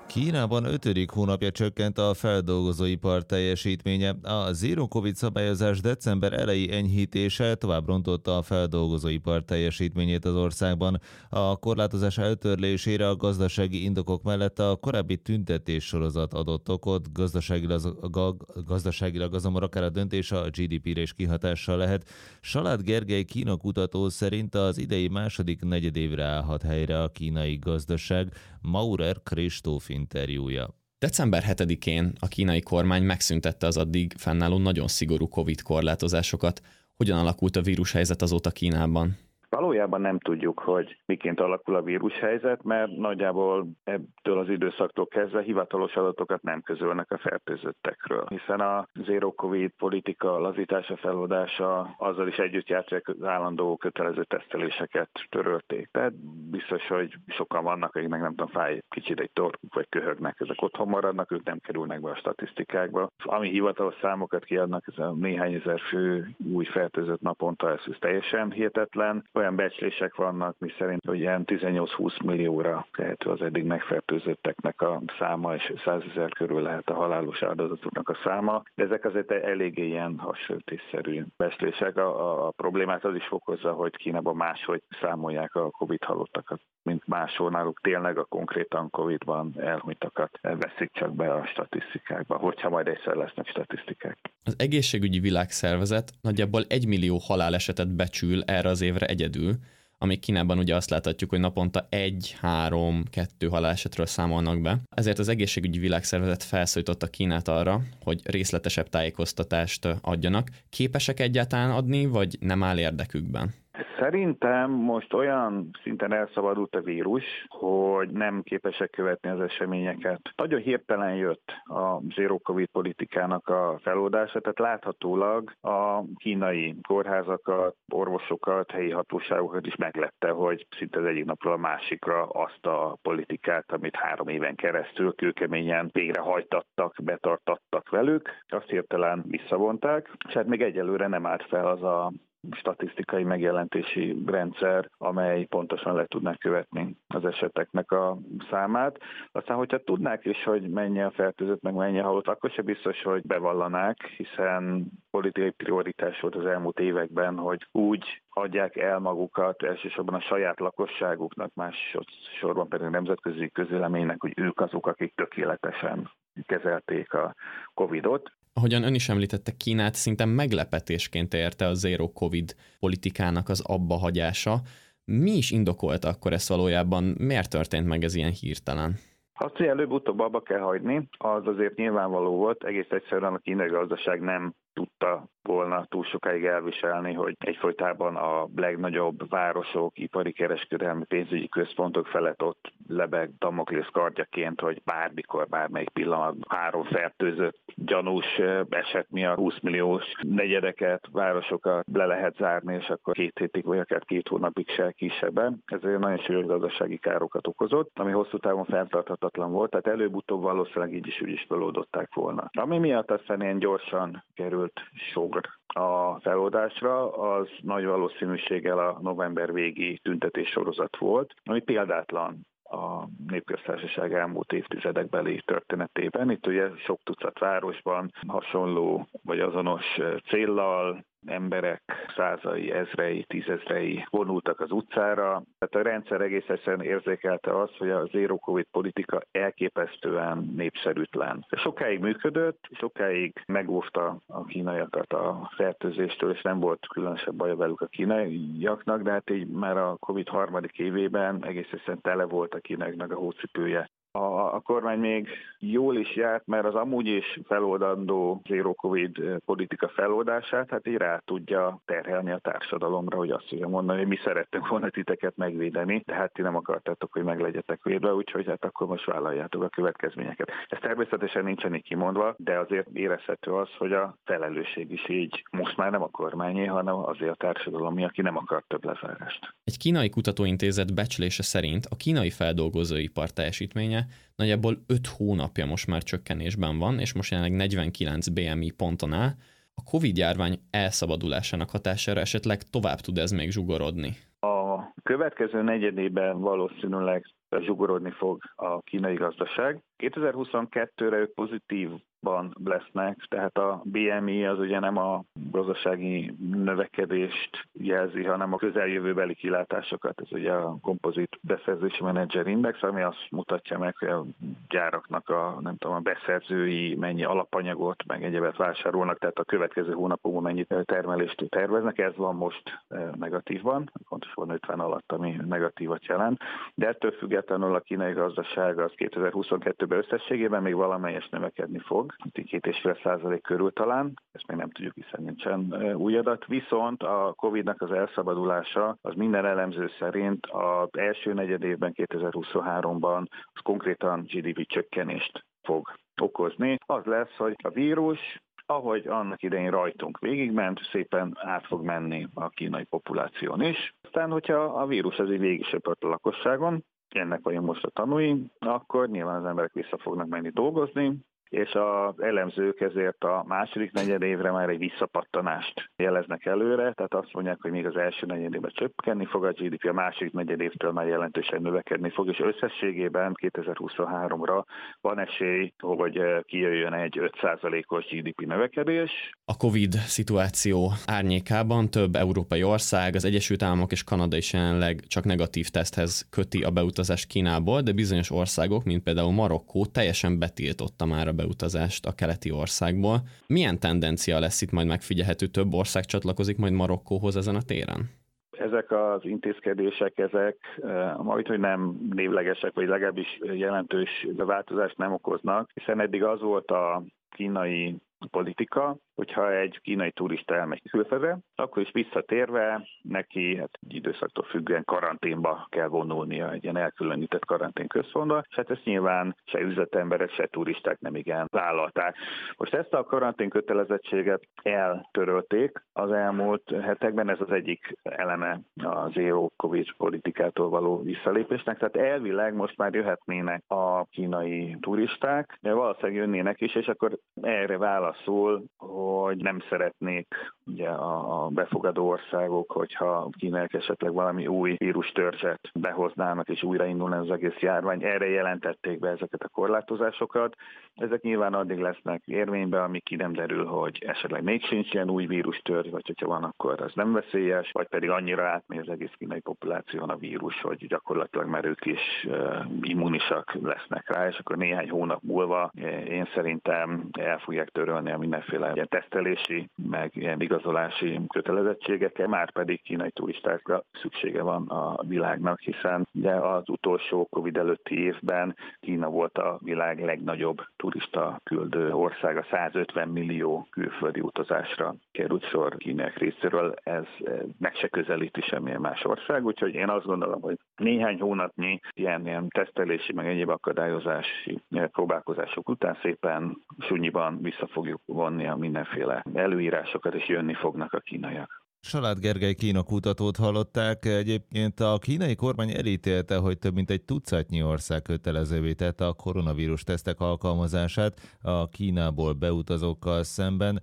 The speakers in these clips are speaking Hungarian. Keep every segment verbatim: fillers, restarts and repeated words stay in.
Kínában ötödik hónapja csökkent a feldolgozóipar teljesítménye. A Zero Covid szabályozás december eleji enyhítése tovább rontotta a feldolgozóipar teljesítményét az országban. A korlátozás eltörlésére a gazdasági indokok mellett a korábbi tüntetés sorozat adott okot, gazdaságilag, gazdaságilag azonban akár a döntés a gé dé pére is kihatással lehet. Salád Gergely Kína kutató szerint az idei második negyedévre állhat helyre a kínai gazdaság. Maurer Kristóf interjúja. december hetedikén a kínai kormány megszüntette az addig fennálló nagyon szigorú Covid korlátozásokat. Hogyan alakult a vírushelyzet azóta Kínában? Valójában nem tudjuk, hogy miként alakul a vírushelyzet, mert nagyjából ebből az időszaktól kezdve hivatalos adatokat nem közölnek a fertőzöttekről. Hiszen a Zero Covid politika lazítása, feloldása azzal is együtt járt, hogy az állandó kötelező teszteléseket törölték. Tehát biztos, hogy sokan vannak, akiknek nem tudom, fáj kicsit egy torkuk vagy köhögnek, ezek otthon maradnak, ők nem kerülnek be a statisztikákba. Ami hivatalos számokat kiadnak, ez a néhány ezer fő új fertőzött naponta, ez teljesen hihetetlen. Olyan becslések vannak, miszerint, hogy ilyen tizennyolc-húsz millióra tehető az eddig megfertőzötteknek a száma, és százezer körül lehet a halálos áldozatoknak a száma. De ezek azért eléggé ilyen hasonlítésszerű becslések. A, a problémát az is fokozza, hogy Kínában máshogy számolják a Covid halottakat, mint máshol. Náluk tényleg a konkrétan Covidban elhunytakat veszik csak be a statisztikákba, hogyha majd egyszer lesznek statisztikák. Az Egészségügyi Világszervezet nagyjából egy millió halálesetet becsül erre az évre egyedül, amíg Kínában ugye azt láthatjuk, hogy naponta egy, három, kettő halálesetről számolnak be. Ezért az Egészségügyi Világszervezet felszólította Kínát arra, hogy részletesebb tájékoztatást adjanak. Képesek egyáltalán adni, vagy nem áll érdekükben? Szerintem most olyan szinten elszabadult a vírus, hogy nem képesek követni az eseményeket. Nagyon hirtelen jött a Zero Covid politikának a feloldása, tehát láthatólag a kínai kórházakat, orvosokat, helyi hatóságokat is meglepte, hogy szinte az egyik napról a másikra azt a politikát, amit három éven keresztül kőkeményen végrehajtattak, betartattak velük, azt hirtelen visszavonták, és hát még egyelőre nem állt fel az a statisztikai megjelentési rendszer, amely pontosan le tudná követni az eseteknek a számát. Aztán, hogyha tudnák is, hogy mennyi a fertőzött, meg mennyi a halott, akkor se biztos, hogy bevallanák, hiszen politikai prioritás volt az elmúlt években, hogy úgy adják el magukat elsősorban a saját lakosságuknak, másodszorban pedig a nemzetközi közvéleménynek, hogy ők azok, akik tökéletesen kezelték a Covidot. Ahogyan ön is említette, Kínát szinte meglepetésként érte a Zero Covid politikának az abbahagyása. Mi is indokolta akkor ezt valójában? Miért történt meg ez ilyen hirtelen? Azt, hogy előbb-utóbb abba kell hagyni, az azért nyilvánvaló volt. Egész egyszerűen a kínai gazdaság nem tudta volna túl sokáig elviselni, hogy egyfolytában a legnagyobb városok, ipari kereskedelmi pénzügyi központok felett ott lebeg Damoklész kardjaként, hogy bármikor, bármelyik pillanat három fertőzött gyanús eset miatt húsz milliós negyedeket, városokat le lehet zárni, és akkor két hétig vagy akár két hónapig se kisebben. Ez nagyon súlyos gazdasági károkat okozott, ami hosszú távon fenntarthatatlan volt, tehát előbb-utóbb valószínűleg így is úgy is feloldották volna. Ami miatt aztán ilyen gyorsan került sor a feloldásra, az nagy valószínűséggel a november végi tüntetés sorozat volt, ami példátlan a népköztársaság elmúlt évtizedekbeli történetében. Itt ugye sok tucat városban hasonló vagy azonos céllal emberek százai, ezrei, tízezrei vonultak az utcára. Tehát a rendszer egész egyszerűen érzékelte azt, hogy a Zero Covid politika elképesztően népszerűtlen. Sokáig működött, sokáig megóvta a kínaiakat a fertőzéstől, és nem volt különösebb baja velük a kínaiaknak, de hát így már a Covid harmadik évében egész egyszerűen tele volt a kínaiaknak a hócipője. A, a kormány még jól is járt, mert az amúgy is feloldandó Zero Covid politika feloldását, hát így rá tudja terhelni a társadalomra, hogy azt tudja mondani, hogy mi szerettünk volna titeket megvédeni, de hát ti nem akartátok, hogy meg legyetek védve, úgyhogy hát akkor most vállaljátok a következményeket. Ez természetesen nincsen így kimondva, de azért érezhető az, hogy a felelősség is így most már nem a kormányé, hanem azért a társadalom, aki nem akar több lezárást. Egy kínai kutatóintézet becslése szerint a kínai feldolgozóipar teljesítménye nagyjából öt hónapja most már csökkenésben van, és most jelenleg negyvenkilenc bé em i ponton áll. A Covid-járvány elszabadulásának hatására esetleg tovább tud ez még zsugorodni? A következő negyedében valószínűleg zsugorodni fog a kínai gazdaság. kétezer-huszonkettőre ők pozitívban lesznek, tehát a bé em i az ugye nem a gazdasági növekedést jelzi, hanem a közeljövőbeli kilátásokat. Ez ugye a Composite Beszerzési Menedzser Index, ami azt mutatja meg, hogy a gyáraknak a, nem tudom, a beszerzői mennyi alapanyagot, meg egyebet vásárolnak, tehát a következő hónapokban mennyi termelést terveznek. Ez van most negatívban, pontosan ötven alatt, ami negatívat jelent. De ettől függetlenül a kínai gazdaság az kétezer-huszonkettőben összességében még valamelyes növekedni fog, két egész öt százalék körül talán, ezt még nem tudjuk, hiszen nincsen új adat, viszont a Covidnak az elszabadulása az minden elemző szerint az első negyedévben, kétezer-huszonháromban az konkrétan gé dé pé csökkenést fog okozni. Az lesz, hogy a vírus, ahogy annak idején rajtunk végigment, szépen át fog menni a kínai populáción is. Aztán, hogyha a vírus az így végigsöpört a lakosságon, ennek vagyunk most a tanúi, akkor nyilván az emberek vissza fognak menni dolgozni, és az elemzők ezért a második negyedévre már egy visszapattanást jeleznek előre, tehát azt mondják, hogy még az első negyedévben csökkenni fog a gé dé pé, a második negyedévtől már jelentősen növekedni fog, és összességében kétezer-huszonháromra van esély, hogy kijöjjön egy öt százalékos gé dé pé növekedés. A Covid szituáció árnyékában több európai ország, az Egyesült Államok és Kanada is jelenleg csak negatív teszthez köti a beutazást Kínából, de bizonyos országok, mint például Marokkó, teljesen betiltotta már a beutazást a keleti országból. Milyen tendencia lesz itt majd megfigyelhető? Több ország csatlakozik majd Marokkóhoz ezen a téren? Ezek az intézkedések, ezek majd, hogy nem névlegesek, vagy legalábbis jelentős változást nem okoznak, hiszen eddig az volt a kínai politika, hogyha egy kínai turista elmegy külföldre, akkor is visszatérve neki hát egy időszaktól függően karanténba kell vonulnia, egy ilyen elkülönített karantén központba, és hát ezt nyilván se üzletemberek, se turisták nem igen vállalták. Most ezt a karantén kötelezettséget eltörölték az elmúlt hetekben, ez az egyik eleme a zero covid politikától való visszalépésnek, tehát elvileg most már jöhetnének a kínai turisták, de valószínűleg jönnének is, és akkor erre válaszol, hogy nem szeretnék ugye a befogadó országok, hogyha kínaiak esetleg valami új vírustörzset behoznának, és újraindulna az egész járvány. Erre jelentették be ezeket a korlátozásokat. Ezek nyilván addig lesznek érvényben, amíg ki nem derül, hogy esetleg még sincs ilyen új vírustörzs, vagy hogyha van, akkor az nem veszélyes, vagy pedig annyira átmegy az egész kínai populáción a vírus, hogy gyakorlatilag már ők is uh, immunisak lesznek rá, és akkor néhány hónap múlva én szerintem el fogják törölni a mindenféle ilyen tesztelési, meg ilyen igazolási kötelezettségekkel, már pedig kínai turistákra szüksége van a világnak, hiszen ugye az utolsó Covid előtti évben Kína volt a világ legnagyobb turista küldő országa, százötven millió külföldi utazásra került sor kínaiak részéről, ez meg se közelíti semmilyen más ország, úgyhogy én azt gondolom, hogy néhány hónapnyi ilyen, ilyen tesztelési, meg egyéb akadályozási próbálkozások után szépen súnyiban vissza fogjuk vonni a mindenféle előírásokat, és jönni fognak a kínaiak. Salád Gergely Kína kutatót hallották. Egyébként a kínai kormány elítélte, hogy több mint egy tucatnyi ország kötelezővé tette a koronavírus tesztek alkalmazását a Kínából beutazókkal szemben.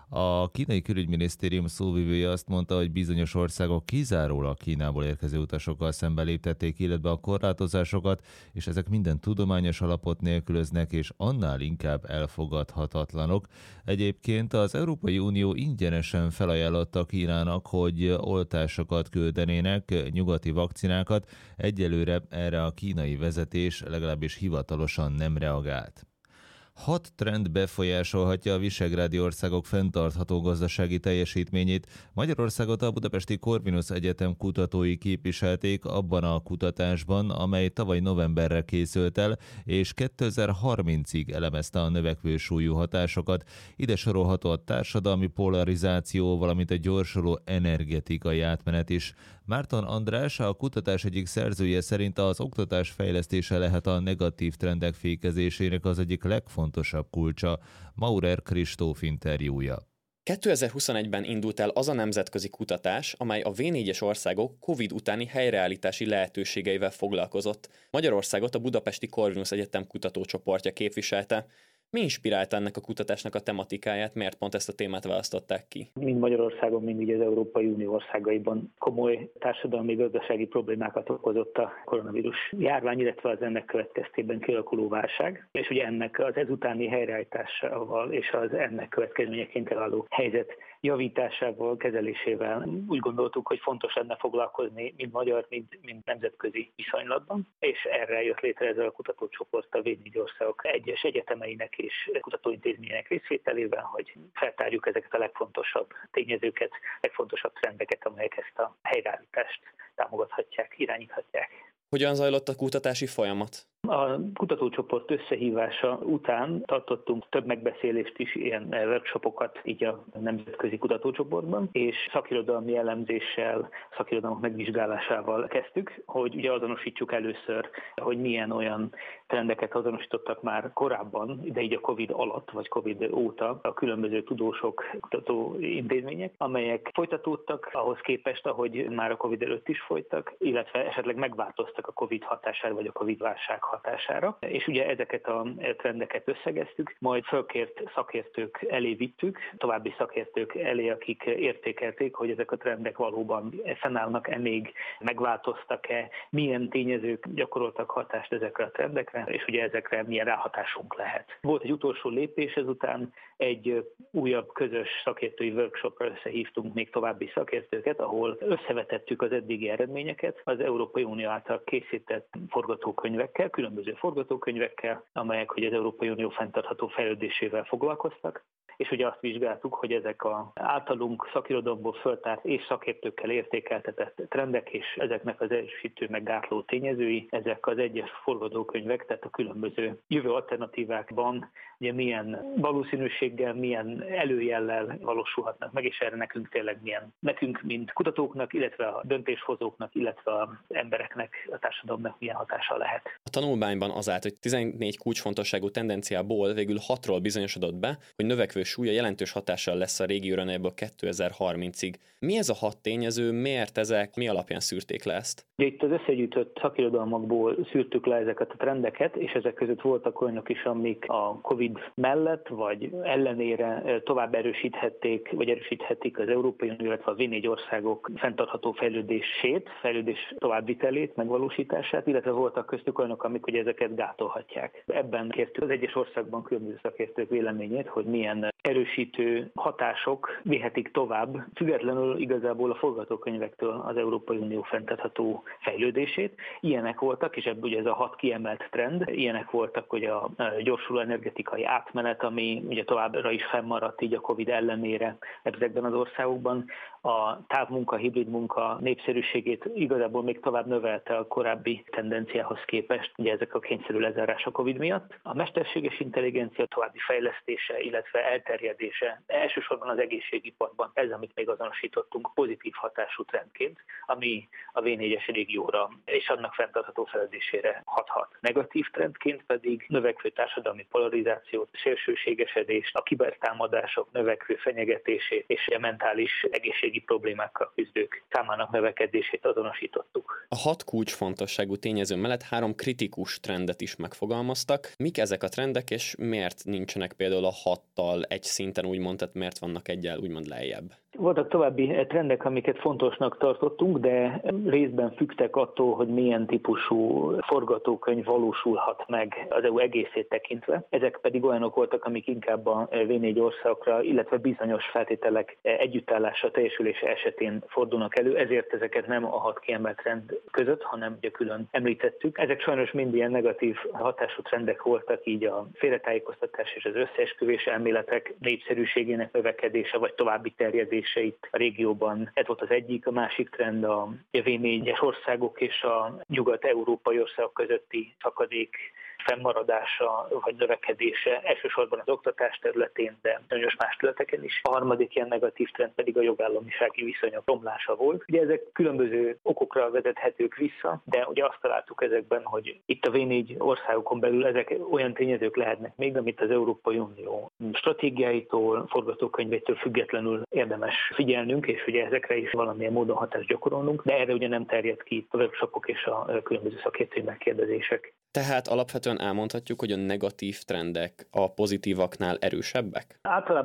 A kínai külügyminisztérium szóvivője azt mondta, hogy bizonyos országok kizárólag Kínából érkező utasokkal szemben léptették életbe a korlátozásokat, és ezek minden tudományos alapot nélkülöznek, és annál inkább elfogadhatatlanok. Egyébként az Európai Unió ingyenesen felajánlotta Kínának, hogy oltásokat küldenének, nyugati vakcinákat. Egyelőre erre a kínai vezetés legalábbis hivatalosan nem reagált. Hat trend befolyásolhatja a visegrádi országok fenntartható gazdasági teljesítményét. Magyarországot a Budapesti Corvinus Egyetem kutatói képviselték abban a kutatásban, amely tavaly novemberre készült el, és kétezer-harmincig elemezte a növekvő súlyú hatásokat. Ide sorolható a társadalmi polarizáció, valamint a gyorsuló energetikai átmenet is. Márton András, a kutatás egyik szerzője szerint az oktatás fejlesztése lehet a negatív trendek fékezésének az egyik legfontosabb kulcsa. Maurer Kristóf interjúja. kétezer-huszonegyben indult el az a nemzetközi kutatás, amely a vé négyes országok Covid utáni helyreállítási lehetőségeivel foglalkozott. Magyarországot a Budapesti Corvinus Egyetem kutatócsoportja képviselte. Mi inspirálta ennek a kutatásnak a tematikáját, miért pont ezt a témát választották ki? Mind Magyarországon, mind így az Európai Unió országaiban komoly társadalmi gazdasági problémákat okozott a koronavírus járvány, illetve az ennek következtében kialakuló válság. És ugye ennek az ezutáni helyreállításával és az ennek következményeként elálló helyzet javításával, kezelésével úgy gondoltuk, hogy fontos lenne foglalkozni mind magyar, mind, mind nemzetközi viszonylatban, és erre jött létre ez a kutatócsoport a vé négy országok egyes egyetemeinek és kutatóintézmények részvételével, hogy feltárjuk ezeket a legfontosabb tényezőket, legfontosabb trendeket, amelyek ezt a helyreállítást támogathatják, irányíthatják. Hogyan zajlott a kutatási folyamat? A kutatócsoport összehívása után tartottunk több megbeszélést is, ilyen workshopokat így a nemzetközi kutatócsoportban, és szakirodalmi elemzéssel, szakirodalmak megvizsgálásával kezdtük, hogy ugye azonosítsuk először, hogy milyen olyan trendeket azonosítottak már korábban, de így a Covid alatt, vagy Covid óta a különböző tudósok, kutatóintézmények, amelyek folytatódtak ahhoz képest, ahogy már a Covid előtt is folytak, illetve esetleg megváltoztak a Covid hatására, vagy a Covid válság hatására. És ugye ezeket a trendeket összegeztük, majd fölkért szakértők elé vittük, további szakértők elé, akik értékelték, hogy ezek a trendek valóban fennállnak-e még, megváltoztak-e, milyen tényezők gyakoroltak hatást ezekre a trendekre, és ugye ezekre milyen ráhatásunk lehet. Volt egy utolsó lépés ezután, egy újabb közös szakértői workshopra összehívtunk még további szakértőket, ahol összevetettük az eddigi eredményeket az Európai Unió által készített forgatókönyvekkel, különböző forgatókönyvekkel, amelyek hogy az Európai Unió fenntartható fejlődésével foglalkoztak, és ugye azt vizsgáltuk, hogy ezek az általunk szakirodalomból föltárt és szakértőkkel értékeltetett trendek és ezeknek az erősítő meg gátló tényezői, ezek az egyes forgatókönyvek, tehát a különböző jövő alternatívákban ugye milyen valószínűséggel, milyen előjellel valósulhatnak meg, és erre nekünk tényleg milyen, nekünk, mint kutatóknak, illetve a döntéshozóknak, illetve az embereknek, a társadalomnak milyen hatása lehet. A tanulmányban az állt, hogy tizennégy kulcsfontosságú tendenciából végül hatról bizonyosodott be, hogy növekvő súlya jelentős hatással lesz a régióra nagyjából kétezer-harmincig. Mi ez a hat tényező, miért ezek, mi alapján szűrték le ezt? Itt az összegyűjtött szakirodalmakból szűrtük le ezeket a trendeket, és ezek között voltak olyanok is, amik a Covid mellett vagy ellenére tovább erősíthették, vagy erősíthetik az Európai Unió, illetve a vé négy országok fenntartható fejlődését, fejlődés továbbvitelét, megvalósítását, illetve voltak köztük olyanok, amik ugye ezeket gátolhatják. Ebben kértük az egyes országban különböző szakértők véleményét, hogy milyen erősítő hatások vihetik tovább, függetlenül igazából a forgatókönyvektől az Európai Unió fenntartható fejlődését. Ilyenek voltak, és ebből ugye ez a hat kiemelt trend, ilyenek voltak, hogy a gyorsuló energetikai átmenet, ami ugye továbbra is fennmaradt így a Covid ellenére ezekben az országokban, a távmunka, hibrid munka népszerűségét igazából még tovább növelte a korábbi tendenciához képest, ugye ezek a kényszerű lezárás a Covid miatt. A mesterséges intelligencia további fejlesztése, illetve elterjedése, elsősorban az egészségiparban, ez, amit még azonosítottunk pozitív hatású trendként, ami a vé négyes régióra és annak fenntartható fejlődésére hathat. Negatív trendként pedig növekvő társadalmi polarizációt, szélsőségesedést, a kibertámadások növekvő fenyegetését és a mentális egészségi problémákkal küzdők számának növekedését azonosítottuk. A hat kulcsfontosságú tényező mellett három kritikus trendet is megfogalmaztak. Mik ezek a trendek, és miért nincsenek például a hattal egy szinten úgymond, tehát miért vannak egyel úgymond lejjebb? Voltak további trendek, amiket fontosnak tartottunk, de részben függtek attól, hogy milyen típusú forgatókönyv valósulhat meg az é u egészét tekintve. Ezek pedig olyanok voltak, amik inkább a vé négy országokra, illetve bizonyos feltételek együttállása, teljesülése esetén fordulnak elő, ezért ezeket nem a hat kiemelt trend között, hanem ugye külön említettük. Ezek sajnos mind ilyen negatív hatású trendek voltak, így a félretájékoztatás és az összeesküvés elméletek népszerűségének növekedése, vagy további terjedése itt a régióban. Ez volt az egyik, a másik trend a vé négyes országok és a nyugat-európai országok közötti szakadék fennmaradása vagy növekedése, elsősorban az oktatás területén, de nagyon más területeken is. A harmadik ilyen negatív trend pedig a jogállamisági viszonyok romlása volt. Ugye ezek különböző okokra vezethetők vissza, de ugye azt találtuk ezekben, hogy itt a vé négy országokon belül ezek olyan tényezők lehetnek még, amit az Európai Unió stratégiáitól, forgatókönyvétől függetlenül érdemes figyelnünk, és ugye ezekre is valamilyen módon hatást gyakorolnunk, de erre ugye nem terjed ki a workshopok és a különböző szakértői megkérdezések. Tehát alapvetően elmondhatjuk, hogy a negatív trendek a pozitívaknál erősebbek? Általában